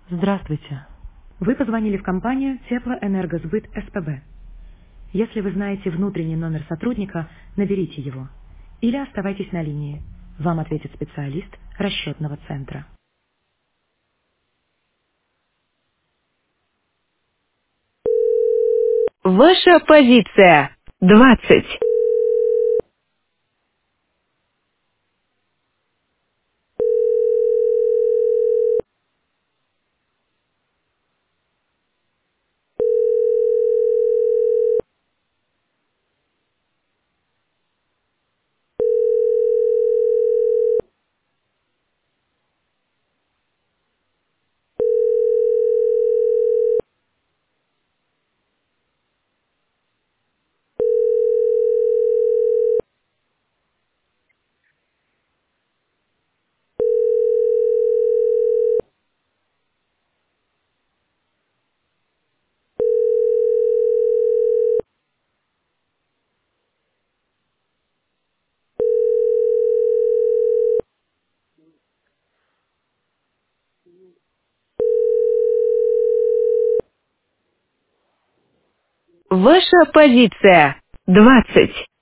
Здравствуйте. Вы позвонили в компанию Теплоэнергосбыт СПБ. Если вы знаете внутренний номер сотрудника, наберите его. Или оставайтесь на линии. Вам ответит специалист расчетного центра. Ваша позиция 20. Ваша позиция 20.